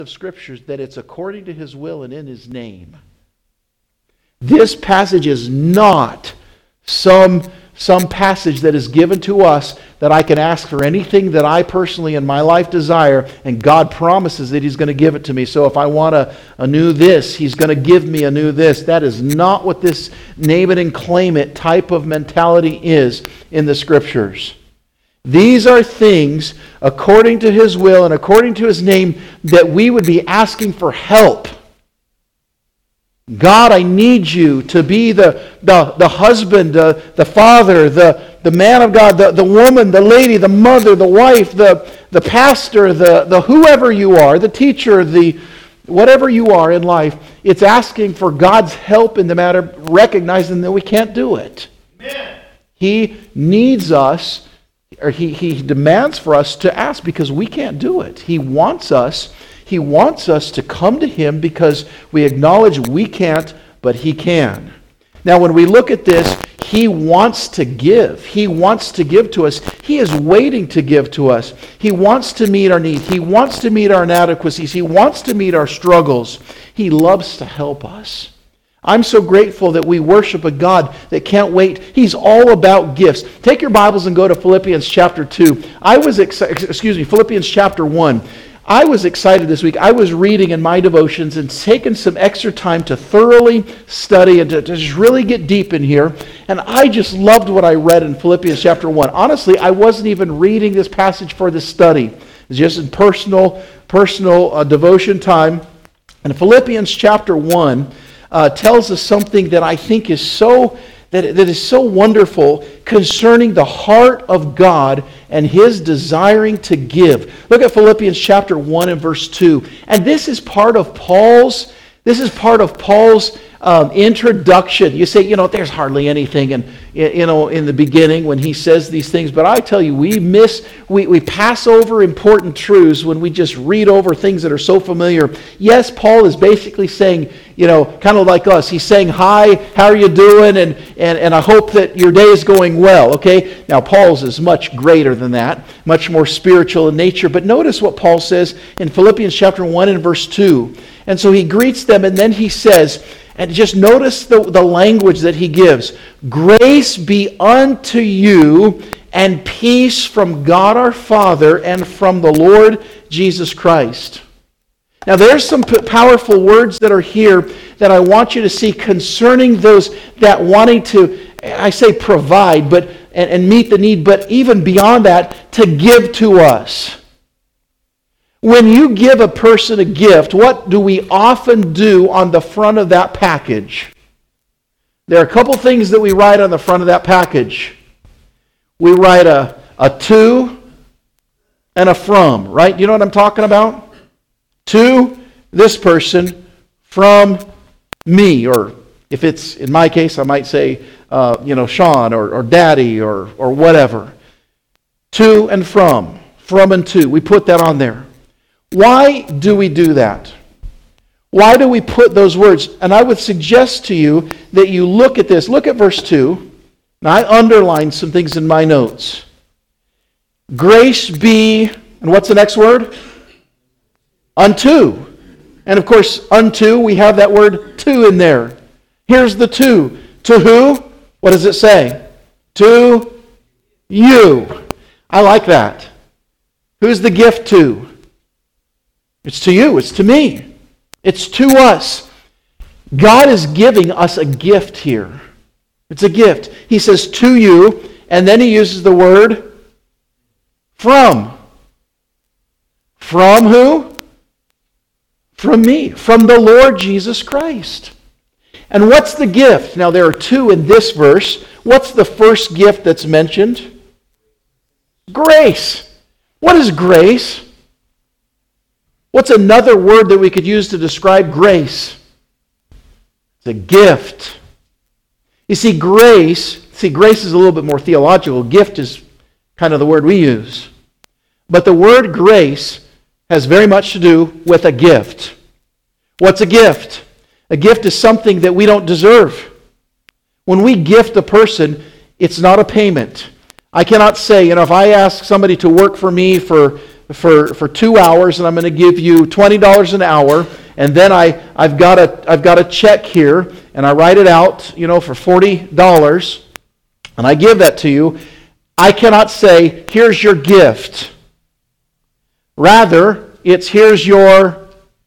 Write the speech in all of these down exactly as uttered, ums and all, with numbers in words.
of Scriptures that it's according to His will and in His name. This passage is not some, some passage that is given to us that I can ask for anything that I personally in my life desire, and God promises that He's going to give it to me. So if I want a, a new this, He's going to give me a new this. That is not what this name it and claim it type of mentality is in the Scriptures. These are things according to His will and according to His name that we would be asking for help. God, I need you to be the, the, the husband, the, the father, the, the man of God, the, the woman, the lady, the mother, the wife, the, the pastor, the, the whoever you are, the teacher, the whatever you are in life. It's asking for God's help in the matter, recognizing that we can't do it. Amen. He needs us, or he, he demands for us to ask because we can't do it. He wants us He wants us to come to Him because we acknowledge we can't, but He can. Now, when we look at this, He wants to give. He wants to give to us. He is waiting to give to us. He wants to meet our needs. He wants to meet our inadequacies. He wants to meet our struggles. He loves to help us. I'm so grateful that we worship a God that can't wait. He's all about gifts. Take your Bibles and go to Philippians chapter two. I was, ex- excuse me, Philippians chapter one. I was excited this week. I was reading in my devotions and taking some extra time to thoroughly study and to, to just really get deep in here. And I just loved what I read in Philippians chapter one. Honestly, I wasn't even reading this passage for this study. It's just in personal, personal uh, devotion time. And Philippians chapter one uh, tells us something that I think is so That, that is so wonderful concerning the heart of God and His desiring to give. Look at Philippians chapter one and verse two. And this is part of Paul's, this is part of Paul's um, introduction. You say, you know, there's hardly anything in, you know, in the beginning when he says these things. But I tell you, we miss, we, we pass over important truths when we just read over things that are so familiar. Yes, Paul is basically saying, you know, kind of like us. He's saying, hi, how are you doing? And, and, and I hope that your day is going well, okay? Now, Paul's is much greater than that, much more spiritual in nature. But notice what Paul says in Philippians chapter one and verse two. And so he greets them, and then he says, and just notice the, the language that he gives. Grace be unto you and peace from God our Father and from the Lord Jesus Christ. Now there's some powerful words that are here that I want you to see concerning those that wanting to, I say provide, but and, and meet the need, but even beyond that, to give to us. When you give a person a gift, what do we often do on the front of that package? There are a couple things that we write on the front of that package. We write a, a to and a from, right? You know what I'm talking about? To this person, from me, or if it's in my case, I might say, uh, you know, Sean or, or Daddy or or whatever. To and from, from and to. We put that on there. Why do we do that? Why do we put those words? And I would suggest to you that you look at this. Look at verse two. Now, I underlined some things in my notes. Grace be, and what's the next word? Unto. And of course, unto, we have that word to in there. Here's the to. To who? What does it say? To you. I like that. Who's the gift to? It's to you. It's to me. It's to us. God is giving us a gift here. It's a gift. He says to you, and then he uses the word from. From who? From me. From the Lord Jesus Christ. And what's the gift? Now there are two in this verse. What's the first gift that's mentioned? Grace. What is grace? What's another word that we could use to describe grace? It's a gift. You see, grace, see, grace is a little bit more theological. Gift is kind of the word we use. But the word grace has very much to do with a gift. What's a gift? A gift is something that we don't deserve. When we gift a person, it's not a payment. I cannot say, you know, if I ask somebody to work for me for, for, for two hours and I'm going to give you twenty dollars an hour, and then I, I've got a, I've got a check here, and I write it out, you know, for forty dollars, and I give that to you, I cannot say, here's your gift. Rather, it's here's your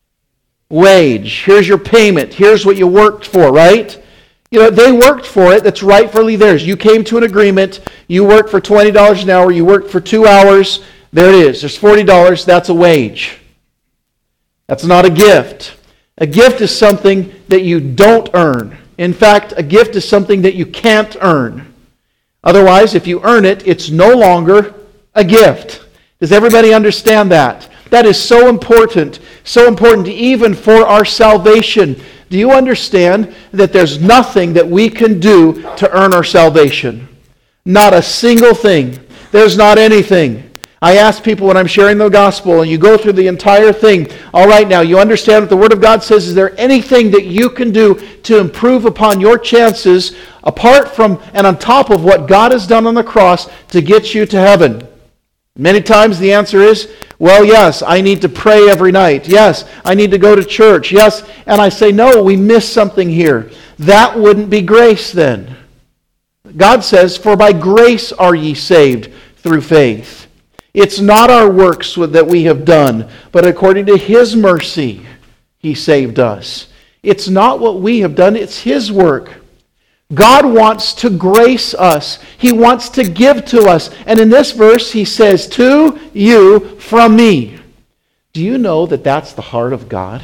wage, here's your payment, here's what you worked for, right? You know, they worked for it. That's rightfully theirs. You came to an agreement. You worked for twenty dollars an hour. You worked for two hours. There it is. There's forty dollars. That's a wage. That's not a gift. A gift is something that you don't earn. In fact, a gift is something that you can't earn. Otherwise, if you earn it, it's no longer a gift. Does everybody understand that? That is so important. So important even for our salvation. Do you understand that there's nothing that we can do to earn our salvation? Not a single thing. There's not anything. I ask people when I'm sharing the gospel, and you go through the entire thing, all right, now you understand what the Word of God says. Is there anything that you can do to improve upon your chances apart from and on top of what God has done on the cross to get you to heaven? Many times the answer is, well, yes, I need to pray every night. Yes, I need to go to church. Yes, and I say, no, we missed something here. That wouldn't be grace then. God says, for by grace are ye saved through faith. It's not our works that we have done, but according to His mercy, He saved us. It's not what we have done, it's His work. God wants to grace us. He wants to give to us. And in this verse, He says, to you from me. Do you know that that's the heart of God?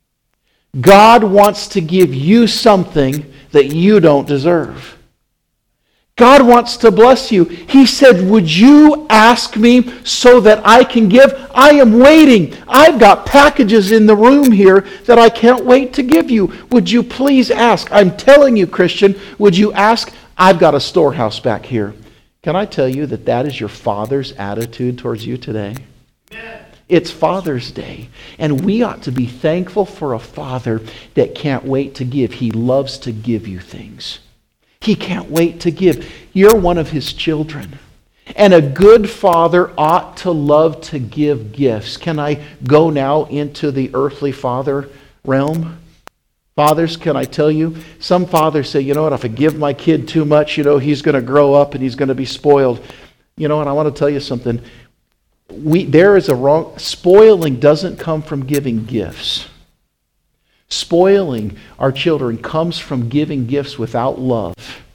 God wants to give you something that you don't deserve. God wants to bless you. He said, would you ask me so that I can give? I am waiting. I've got packages in the room here that I can't wait to give you. Would you please ask? I'm telling you, Christian, would you ask? I've got a storehouse back here. Can I tell you that that is your Father's attitude towards you today? Amen. It's Father's Day, and we ought to be thankful for a Father that can't wait to give. He loves to give you things. He can't wait to give. You're one of His children. And a good father ought to love to give gifts. Can I go now into the earthly father realm? Fathers, can I tell you? Some fathers say, you know what, if I give my kid too much, you know, he's going to grow up and he's going to be spoiled. You know, and I want to tell you something. We, there is a wrong... Spoiling doesn't come from giving gifts. Spoiling our children comes from giving gifts without love.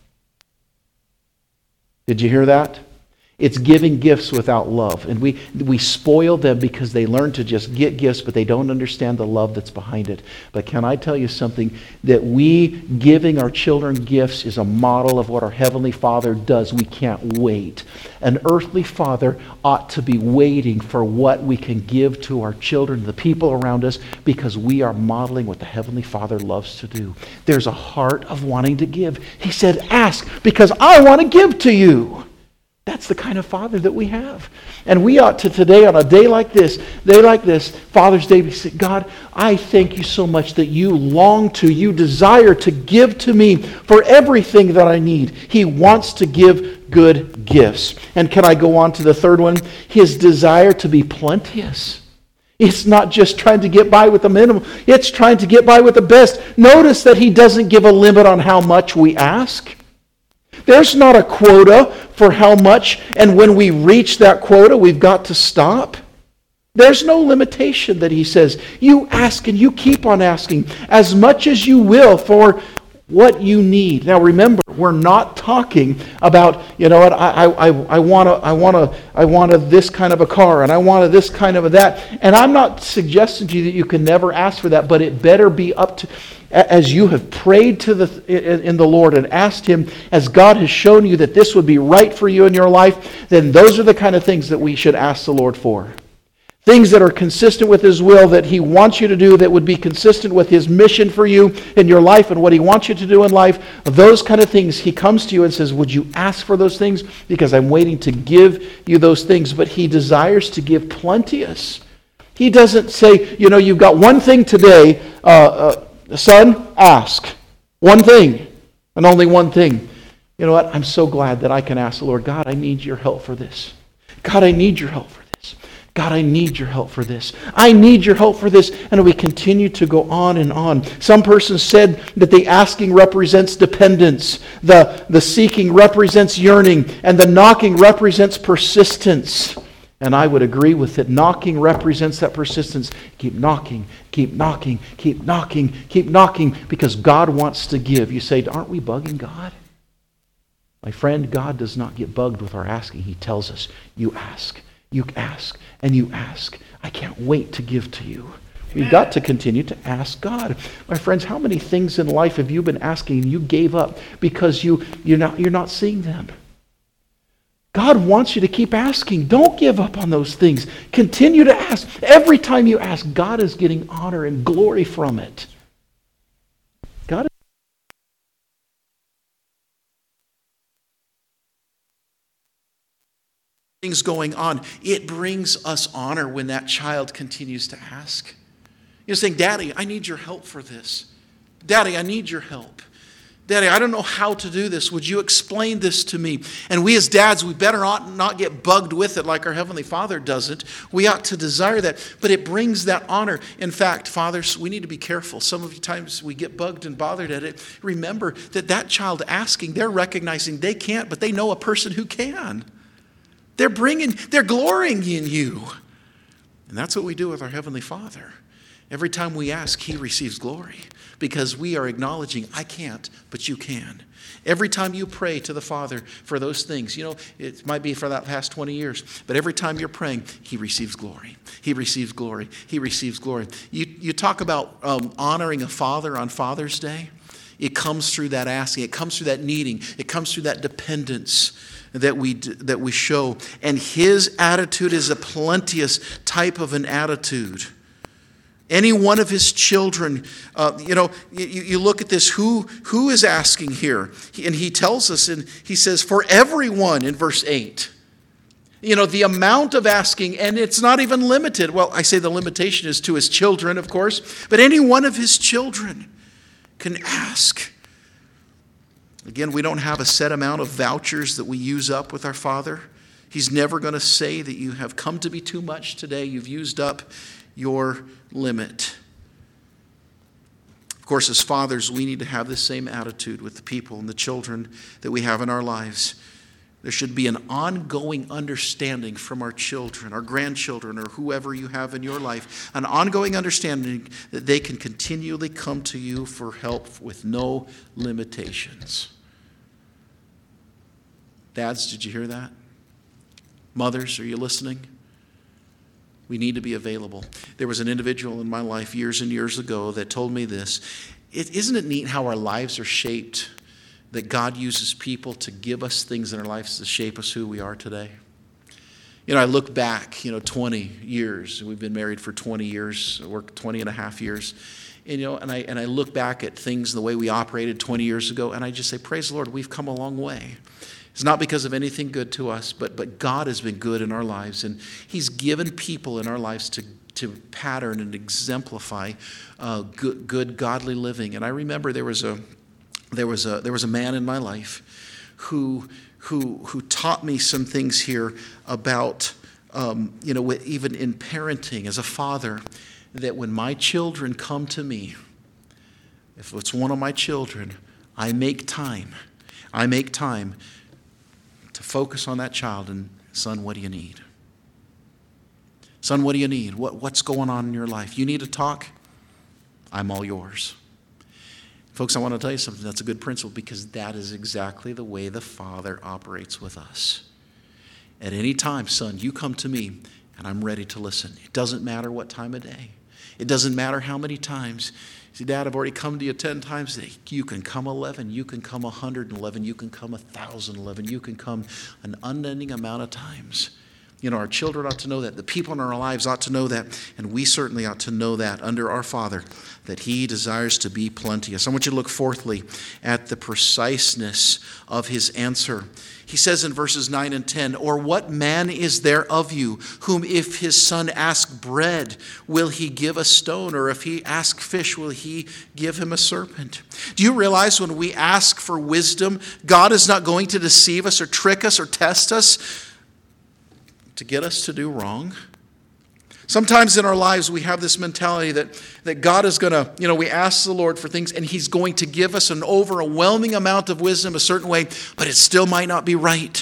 Did you hear that? It's giving gifts without love. And we, we spoil them because they learn to just get gifts, but they don't understand the love that's behind it. But can I tell you something? That we giving our children gifts is a model of what our Heavenly Father does. We can't wait. An earthly father ought to be waiting for what we can give to our children, the people around us, because we are modeling what the Heavenly Father loves to do. There's a heart of wanting to give. He said, ask, because I want to give to you. That's the kind of Father that we have. And we ought to today, on a day like this, day like this, Father's Day, we say, God, I thank you so much that you long to, you desire to give to me for everything that I need. He wants to give good gifts. And can I go on to the third one? His desire to be plenteous. It's not just trying to get by with the minimum. It's trying to get by with the best. Notice that He doesn't give a limit on how much we ask. There's not a quota for how much, and when we reach that quota, we've got to stop. There's no limitation that He says. You ask and you keep on asking as much as you will for what you need. Now remember, we're not talking about, you know what, I I I want to I want to I want a this kind of a car and I want a this kind of a that. And I'm not suggesting to you that you can never ask for that, but it better be up to, as you have prayed to the in the Lord and asked Him, as God has shown you that this would be right for you in your life, then those are the kind of things that we should ask the Lord for. Things that are consistent with His will, that He wants you to do, that would be consistent with His mission for you in your life and what He wants you to do in life. Those kind of things, He comes to you and says, would you ask for those things? Because I'm waiting to give you those things. But He desires to give plenteous. He doesn't say, you know, you've got one thing today, uh, uh, son, ask. One thing, and only one thing. You know what? I'm so glad that I can ask the Lord, God, I need your help for this. God, I need your help for this. God, I need your help for this. I need your help for this. And we continue to go on and on. Some person said that the asking represents dependence. The, the seeking represents yearning. And the knocking represents persistence. And I would agree with it. Knocking represents that persistence. Keep knocking, keep knocking, keep knocking, keep knocking. Because God wants to give. You say, aren't we bugging God? My friend, God does not get bugged with our asking. He tells us, you ask. You ask and you ask. I can't wait to give to you. We've got to continue to ask God. My friends, how many things in life have you been asking and you gave up because you, you're not, you're not seeing them? God wants you to keep asking. Don't give up on those things. Continue to ask. Every time you ask, God is getting honor and glory from it. God is things going on. It brings us honor when that child continues to ask. You're saying, Daddy, I need your help for this. Daddy, I need your help. Daddy, I don't know how to do this. Would you explain this to me? And we as dads, we better not get bugged with it like our Heavenly Father doesn't. We ought to desire that. But it brings that honor. In fact, fathers, we need to be careful. Some of the times we get bugged and bothered at it. Remember that that child asking, they're recognizing they can't, but they know a person who can. They're bringing, they're glorying in you. And that's what we do with our Heavenly Father. Every time we ask, He receives glory because we are acknowledging, I can't, but you can. Every time you pray to the Father for those things, you know, it might be for that past twenty years, but every time you're praying, He receives glory. He receives glory. He receives glory. You, you talk about um, honoring a father on Father's Day. It comes through that asking. It comes through that needing. It comes through that dependence that we that we show. And His attitude is a plenteous type of an attitude. Any one of His children, uh, you know, you, you look at this, who, who is asking here? And He tells us, and He says, for everyone in verse eight. You know, the amount of asking, and it's not even limited. Well, I say the limitation is to His children, of course, but any one of His children can ask. Again, we don't have a set amount of vouchers that we use up with our Father. He's never going to say that you have come to be too much today. You've used up your limit. Of course, as fathers, we need to have the same attitude with the people and the children that we have in our lives. There should be an ongoing understanding from our children, our grandchildren, or whoever you have in your life, an ongoing understanding that they can continually come to you for help with no limitations. Dads, did you hear that? Mothers, are you listening? We need to be available. There was an individual in my life years and years ago that told me this. It, isn't it neat how our lives are shaped, that God uses people to give us things in our lives to shape us who we are today? You know, I look back, you know, twenty years. We've been married for twenty years, worked twenty and a half years. And, you know, and I, and I look back at things the way we operated twenty years ago, and I just say, praise the Lord, we've come a long way. It's not because of anything good to us, but but God has been good in our lives, and He's given people in our lives to, to pattern and exemplify uh, good, good, godly living. And I remember there was a there was a there was a man in my life who who who taught me some things here about um, you know, even in parenting as a father, that when my children come to me, if it's one of my children, I make time. I make time to focus on that child and, son, what do you need? Son, what do you need? What, what's going on in your life? You need to talk? I'm all yours. Folks, I want to tell you something. That's a good principle because that is exactly the way the Father operates with us. At any time, son, you come to me and I'm ready to listen. It doesn't matter what time of day. It doesn't matter how many times. See, Dad, I've already come to you ten times. You can come eleven. You can come one hundred eleven. You can come one thousand eleven. You can come an unending amount of times. You know, our children ought to know that. The people in our lives ought to know that. And we certainly ought to know that under our Father, that he desires to be plenteous. I want you to look fourthly at the preciseness of his answer. He says in verses nine and ten, or what man is there of you, whom if his son ask bread, will he give a stone? Or if he ask fish, will he give him a serpent? Do you realize when we ask for wisdom, God is not going to deceive us or trick us or test us to get us to do wrong? Sometimes in our lives we have this mentality that, that God is going to, you know, we ask the Lord for things and he's going to give us an overwhelming amount of wisdom a certain way, but it still might not be right.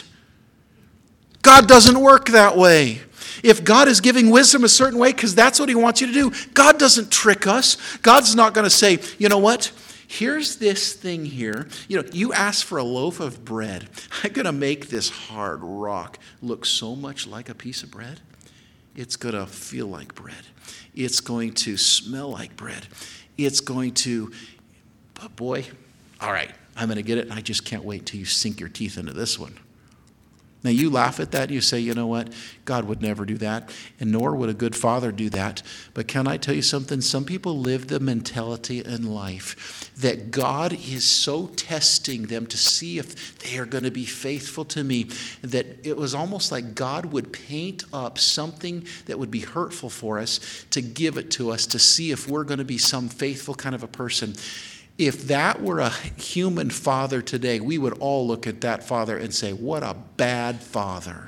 God doesn't work that way. If God is giving wisdom a certain way, because that's what he wants you to do, God doesn't trick us. God's not going to say, you know what? Here's this thing here. You know, you ask for a loaf of bread. I'm going to make this hard rock look so much like a piece of bread. It's going to feel like bread. It's going to smell like bread. It's going to, but boy, all right, I'm going to get it, and I just can't wait till you sink your teeth into this one. Now, you laugh at that, and you say, you know what? God would never do that, and nor would a good father do that. But can I tell you something? Some people live the mentality in life that God is so testing them to see if they are going to be faithful to me, that it was almost like God would paint up something that would be hurtful for us to give it to us to see if we're going to be some faithful kind of a person. If that were a human father today, we would all look at that father and say, what a bad father.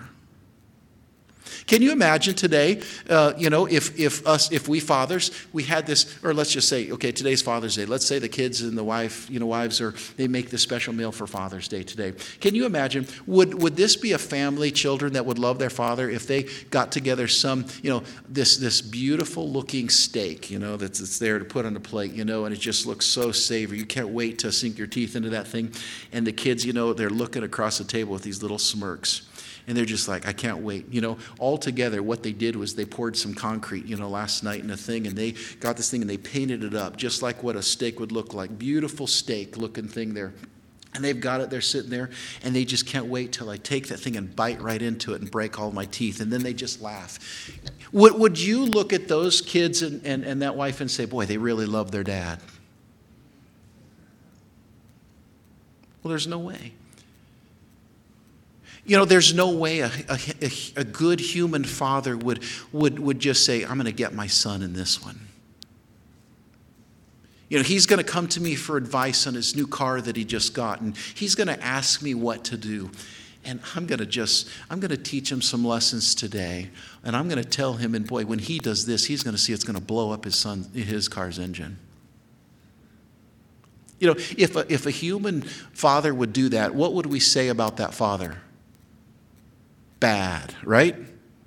Can you imagine today, uh, you know, if if us, if we fathers, we had this, or let's just say, okay, today's Father's Day. Let's say the kids and the wife, you know, wives are, they make this special meal for Father's Day today. Can you imagine, would would this be a family, children that would love their father if they got together some, you know, this this beautiful looking steak, you know, that's, that's there to put on the plate, you know, and it just looks so savory. You can't wait to sink your teeth into that thing. And the kids, you know, they're looking across the table with these little smirks. And they're just like, I can't wait. You know, all together, what they did was they poured some concrete, you know, last night in a thing, and they got this thing and they painted it up just like what a steak would look like. Beautiful steak looking thing there. And they've got it, they're sitting there, and they just can't wait till I take that thing and bite right into it and break all my teeth. And then they just laugh. Would, would you look at those kids and, and, and that wife and say, boy, they really love their dad? Well, there's no way. You know, there's no way a, a, a good human father would, would, would just say, I'm going to get my son in this one. You know, he's going to come to me for advice on his new car that he just got, and he's going to ask me what to do. And I'm going to just, I'm going to teach him some lessons today. And I'm going to tell him, and boy, when he does this, he's going to see it's going to blow up his son, his car's engine. You know, if a, if a human father would do that, what would we say about that father? Bad, right?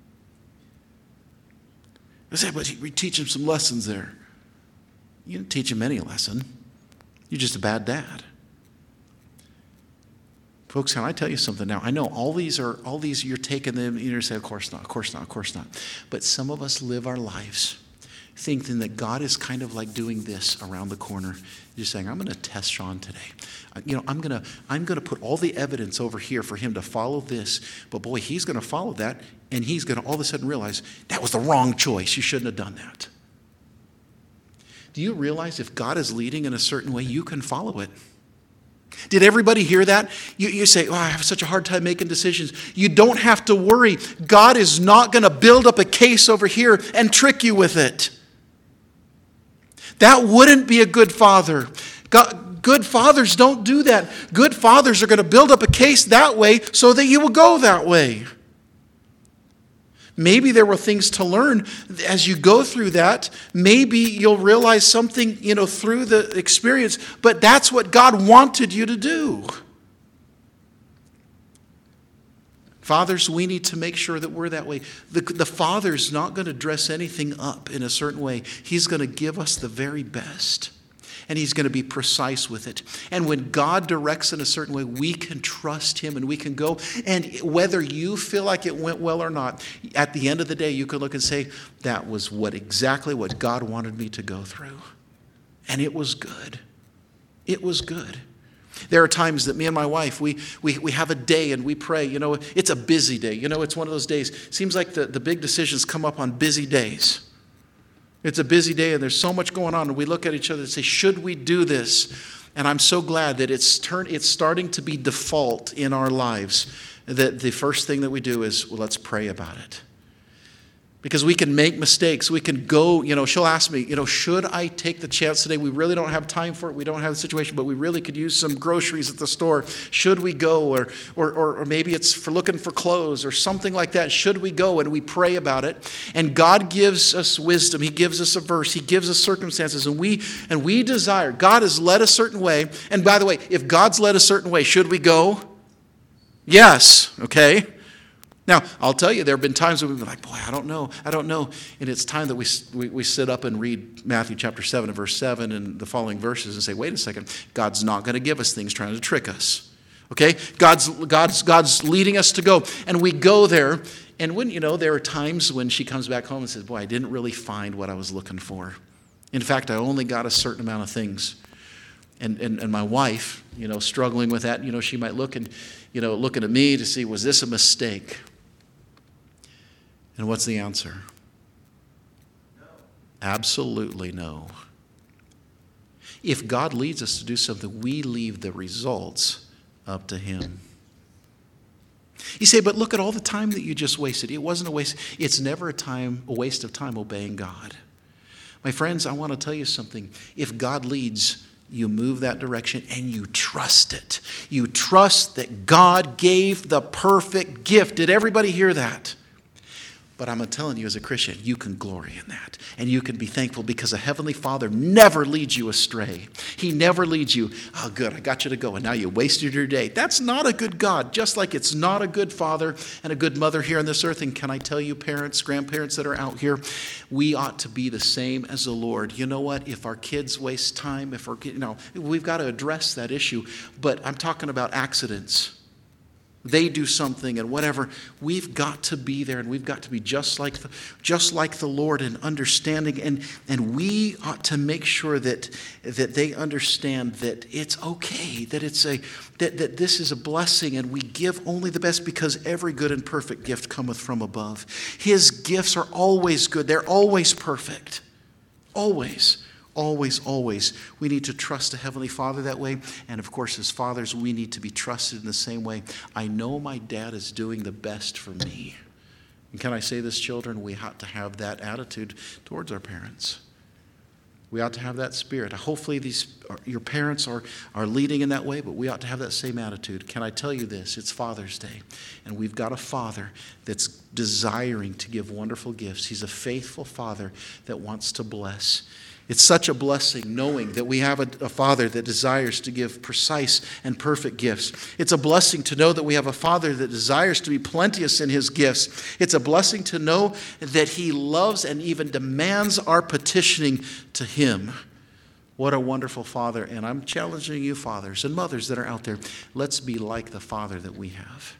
I say, but we teach him some lessons there. You didn't teach him any lesson. You're just a bad dad. Folks, can I tell you something now? I know all these are, all these you're taking them, you say, of course not, of course not, of course not. But some of us live our lives thinking that God is kind of like doing this around the corner. You're saying, I'm going to test Sean today. You know, I'm going to I'm going to put all the evidence over here for him to follow this. But boy, he's going to follow that, and he's going to all of a sudden realize that was the wrong choice. You shouldn't have done that. Do you realize if God is leading in a certain way, you can follow it? Did everybody hear that? You, you say, oh, I have such a hard time making decisions. You don't have to worry. God is not going to build up a case over here and trick you with it. That wouldn't be a good father. God, good fathers don't do that. Good fathers are going to build up a case that way so that you will go that way. Maybe there were things to learn as you go through that. Maybe you'll realize something, you know, through the experience, but that's what God wanted you to do. Fathers, we need to make sure that we're that way. The, the Father's not going to dress anything up in a certain way. He's going to give us the very best. And he's going to be precise with it. And when God directs in a certain way, we can trust him and we can go. And whether you feel like it went well or not, at the end of the day, you can look and say, that was what exactly what God wanted me to go through. And it was good. It was good. There are times that me and my wife, we, we, we have a day and we pray. You know, it's a busy day. You know, it's one of those days. Seems like the, the big decisions come up on busy days. It's a busy day and there's so much going on. And we look at each other and say, should we do this? And I'm so glad that it's turn, it's starting to be default in our lives. That the first thing that we do is, well, let's pray about it. Because we can make mistakes. We can go, you know, she'll ask me, you know, should I take the chance today? We really don't have time for it. We don't have the situation, but we really could use some groceries at the store. Should we go? Or, or, or maybe it's for looking for clothes or something like that. Should we go? And we pray about it. And God gives us wisdom. He gives us a verse. He gives us circumstances. And we, and we desire. God has led a certain way. And by the way, if God's led a certain way, should we go? Yes. Okay. Now, I'll tell you, there have been times when we've been like, boy, I don't know, I don't know. And it's time that we, we, we sit up and read Matthew chapter seven and verse seven and the following verses and say, wait a second, God's not going to give us things trying to trick us. Okay? God's, God's, God's leading us to go. And we go there. And when, you know, there are times when she comes back home and says, boy, I didn't really find what I was looking for. In fact, I only got a certain amount of things. And, and, and my wife, you know, struggling with that, you know, she might look and, you know, looking at me to see, was this a mistake? And what's the answer? No. Absolutely no. If God leads us to do something, we leave the results up to Him. You say, but look at all the time that you just wasted. It wasn't a waste. It's never a time, a waste of time obeying God. My friends, I want to tell you something. If God leads, you move that direction and you trust it. You trust that God gave the perfect gift. Did everybody hear that? But I'm telling you, as a Christian, you can glory in that. And you can be thankful because a Heavenly Father never leads you astray. He never leads you, oh, good, I got you to go, and now you wasted your day. That's not a good God, just like it's not a good father and a good mother here on this earth. And can I tell you, parents, grandparents that are out here, we ought to be the same as the Lord. You know what? If our kids waste time, if our, you know, we've got to address that issue. But I'm talking about accidents. They do something and whatever, we've got to be there and we've got to be just like the, just like the Lord in understanding. And, and we ought to make sure that, that they understand that it's okay, that it's a that, that this is a blessing and we give only the best because every good and perfect gift cometh from above. His gifts are always good. They're always perfect. Always. Always, always. We need to trust a Heavenly Father that way. And of course, as fathers, we need to be trusted in the same way. I know my dad is doing the best for me. And can I say this, children? We ought to have that attitude towards our parents. We ought to have that spirit. Hopefully these your parents are, are leading in that way, but we ought to have that same attitude. Can I tell you this? It's Father's Day, and we've got a Father that's desiring to give wonderful gifts. He's a faithful Father that wants to bless. It's such a blessing knowing that we have a, a Father that desires to give precise and perfect gifts. It's a blessing to know that we have a Father that desires to be plenteous in His gifts. It's a blessing to know that He loves and even demands our petitioning to Him. What a wonderful Father. And I'm challenging you, fathers and mothers that are out there, let's be like the Father that we have.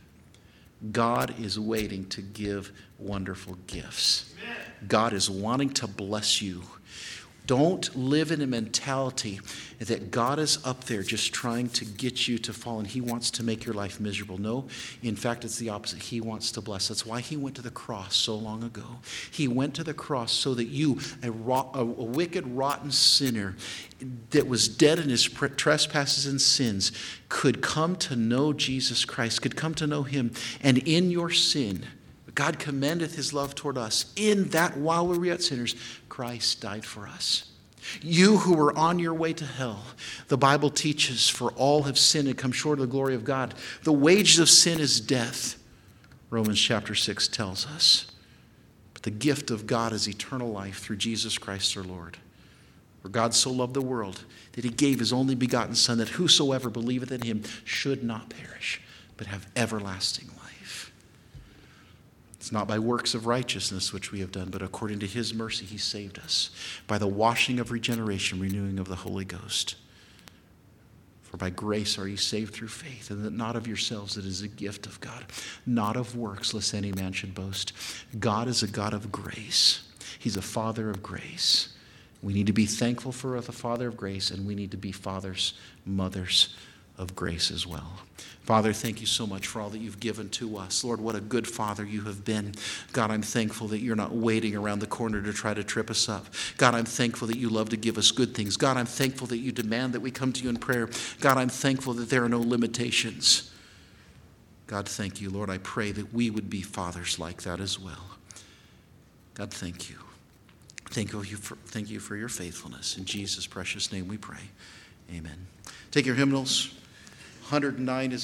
God is waiting to give wonderful gifts. God is wanting to bless you. Don't live in a mentality that God is up there just trying to get you to fall and He wants to make your life miserable. No, in fact, it's the opposite. He wants to bless. That's why He went to the cross so long ago. He went to the cross so that you, a, rot, a, a wicked, rotten sinner that was dead in his trespasses and sins, could come to know Jesus Christ, could come to know Him. And in your sin, God commendeth His love toward us. In that while we were yet sinners, Christ died for us. You who were on your way to hell, the Bible teaches, for all have sinned and come short of the glory of God. The wages of sin is death, Romans chapter six tells us. But the gift of God is eternal life through Jesus Christ our Lord. For God so loved the world that He gave His only begotten Son, that whosoever believeth in Him should not perish, but have everlasting life. It's not by works of righteousness which we have done, but according to His mercy He saved us by the washing of regeneration, renewing of the Holy Ghost. For by grace are ye saved through faith, and that not of yourselves, it is a gift of God, not of works, lest any man should boast. God is a God of grace. He's a Father of grace. We need to be thankful for the Father of grace, and we need to be fathers, mothers of grace as well. Father, thank you so much for all that you've given to us. Lord, what a good Father you have been. God, I'm thankful that you're not waiting around the corner to try to trip us up. God, I'm thankful that you love to give us good things. God, I'm thankful that you demand that we come to you in prayer. God, I'm thankful that there are no limitations. God, thank you. Lord, I pray that we would be fathers like that as well. God, thank you. Thank you for, thank you for your faithfulness. In Jesus' precious name we pray. Amen. Take your hymnals. one hundred nine is